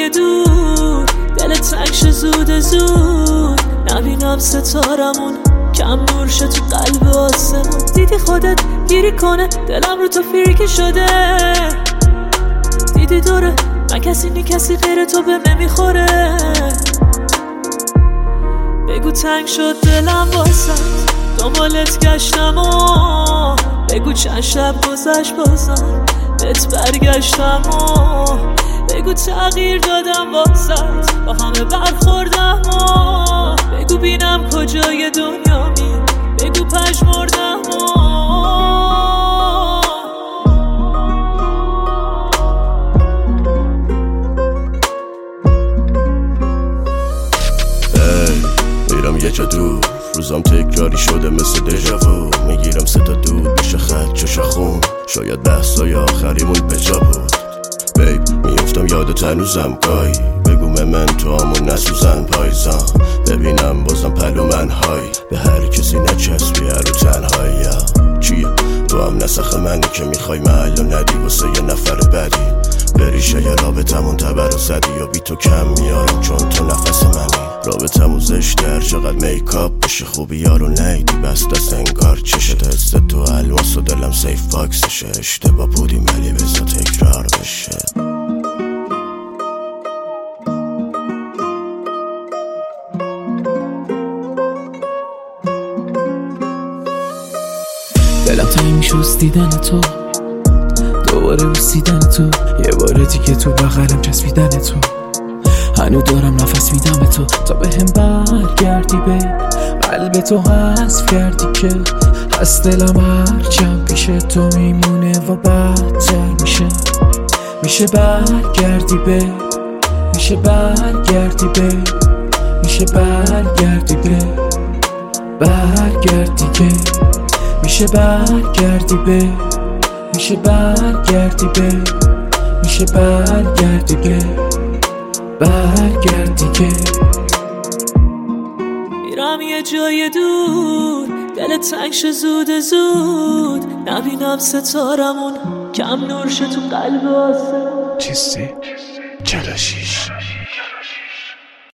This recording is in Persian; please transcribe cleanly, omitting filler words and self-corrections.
جای دور، دل تنگش زود زود، نبینم ستارمون کم نور شه تو قلب آسمون. دیدی خودت گیری کنه دلم رو تو فریکی شده، دیدی دوره من کسی نی کسی غیر تو به من میخوره. بگو تنگ شد دلم واسد دنبالت گشتم و بگو چند شب گذشت بازم بهت برگشتم و بگو تغییر دادم واسد با همه برخوردم و بگو بینم کجای دنیا می بگو پژمردم و میرم یه جا دور، روزام تکراری شده مثل دژاوو. میگیرم سه تا دود بشه خط چشا خون، شاید بحثای آخریمون بجا بود. بیب میفتم یادت هنوزم گاهی، بگو من تو همون نسوزن پایزان، ببینم بازم پلو من های به هر کسی نچسبی رو تنهایی. چیه تو هم نسخ منی که میخوای محل و ندی واسه یه نفر بدی، بریشه یه رابطمون تبر و زدی یا بی تو کم میارم چون تو نفس منی. رابطمون زشته هر چقدر میکاپ بشه خوبی یارو نیدی بست از انگار چشت هسته تو الماس و دلم سیف باکسشه. اشتباه بودیم ولی بزا تکرار بشه. دلم تایی میشوز دیدن تو، دوباره بوسیدن تو، یه بار دیگه تو بغلم چسبیدن تو. هنو دارم نفس میدم به تو تا به هم برگردی به قلب تو حذف کردی که از دلم هرچم پیش تو میمونه و بدتر میشه برگردی به میشه برگردی به میشه برگردی به برگردی که میشه برگردی به میشه برگردی به میشه برگردی به برگردی که میرم یه جای دور، دل تنگش زود زود، نبینم ستارمون کم نور شه تو قلب آسمون. چیستی 46